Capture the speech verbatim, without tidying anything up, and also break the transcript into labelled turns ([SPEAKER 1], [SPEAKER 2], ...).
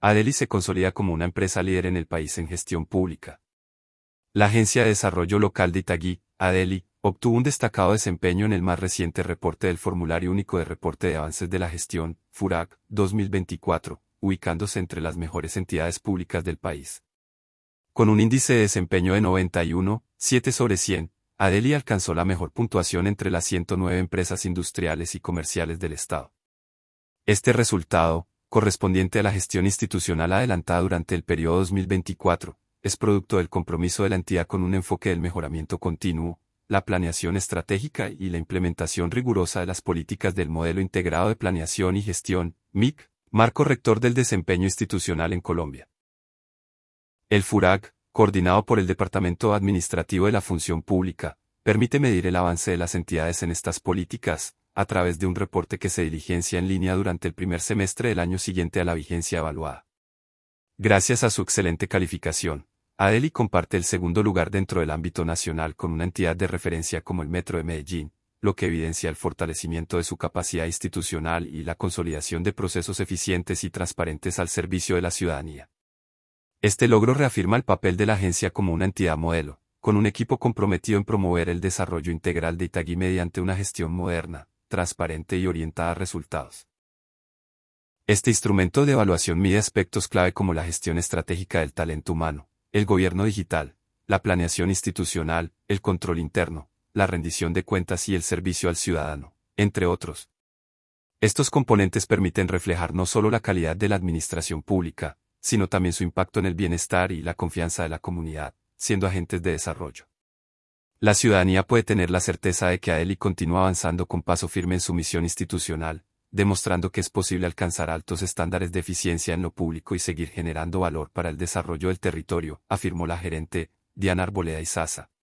[SPEAKER 1] Adeli se consolida como una empresa líder en el país en gestión pública. La Agencia de Desarrollo Local de Itagüí, Adeli, obtuvo un destacado desempeño en el más reciente reporte del Formulario Único de Reporte de Avances de la Gestión, FURAG, dos mil veinticuatro, ubicándose entre las mejores entidades públicas del país. Con un índice de desempeño de noventa y uno punto siete sobre cien, Adeli alcanzó la mejor puntuación entre las ciento nueve empresas industriales y comerciales del Estado. Este resultado, correspondiente a la gestión institucional adelantada durante el periodo dos mil veinticuatro, es producto del compromiso de la entidad con un enfoque del mejoramiento continuo, la planeación estratégica y la implementación rigurosa de las políticas del Modelo Integrado de Planeación y Gestión, M I C, marco rector del desempeño institucional en Colombia. El FURAG, coordinado por el Departamento Administrativo de la Función Pública, permite medir el avance de las entidades en estas políticas, a través de un reporte que se diligencia en línea durante el primer semestre del año siguiente a la vigencia evaluada. Gracias a su excelente calificación, Adeli comparte el segundo lugar dentro del ámbito nacional con una entidad de referencia como el Metro de Medellín, lo que evidencia el fortalecimiento de su capacidad institucional y la consolidación de procesos eficientes y transparentes al servicio de la ciudadanía. Este logro reafirma el papel de la agencia como una entidad modelo, con un equipo comprometido en promover el desarrollo integral de Itagüí mediante una gestión moderna, transparente y orientada a resultados. Este instrumento de evaluación mide aspectos clave como la gestión estratégica del talento humano, el gobierno digital, la planeación institucional, el control interno, la rendición de cuentas y el servicio al ciudadano, entre otros. Estos componentes permiten reflejar no solo la calidad de la administración pública, sino también su impacto en el bienestar y la confianza de la comunidad, siendo agentes de desarrollo. La ciudadanía puede tener la certeza de que Adeli continúa avanzando con paso firme en su misión institucional, demostrando que es posible alcanzar altos estándares de eficiencia en lo público y seguir generando valor para el desarrollo del territorio, afirmó la gerente, Diana Arboleda Izaza.